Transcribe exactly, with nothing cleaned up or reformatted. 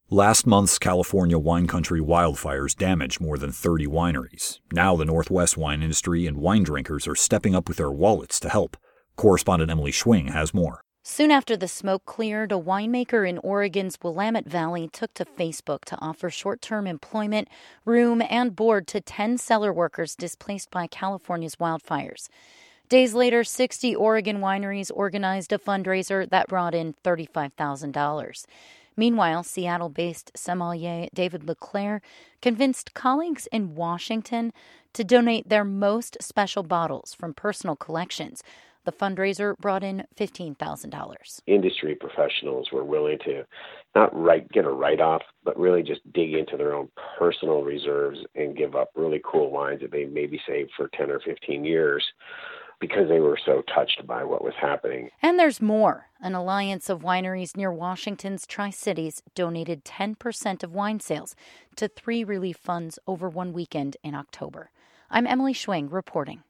Last month's California wine country wildfires damaged more than thirty wineries. Now the Northwest wine industry and wine drinkers are stepping up with their wallets to help. Correspondent Emily Schwing has more. Soon after the smoke cleared, a winemaker in Oregon's Willamette Valley took to Facebook to offer short-term employment, room, and board to ten cellar workers displaced by California's wildfires. Days later, sixty Oregon wineries organized a fundraiser that brought in thirty-five thousand dollars. Meanwhile, Seattle-based sommelier David LeClaire convinced colleagues in Washington to donate their most special bottles from personal collections. The fundraiser brought in fifteen thousand dollars. Industry professionals were willing to not write, get a write-off, but really just dig into their own personal reserves and give up really cool wines that they maybe saved for ten or fifteen years because they were so touched by what was happening. And there's more. An alliance of wineries near Washington's Tri-Cities donated ten percent of wine sales to three relief funds over one weekend in October. I'm Emily Schwing reporting.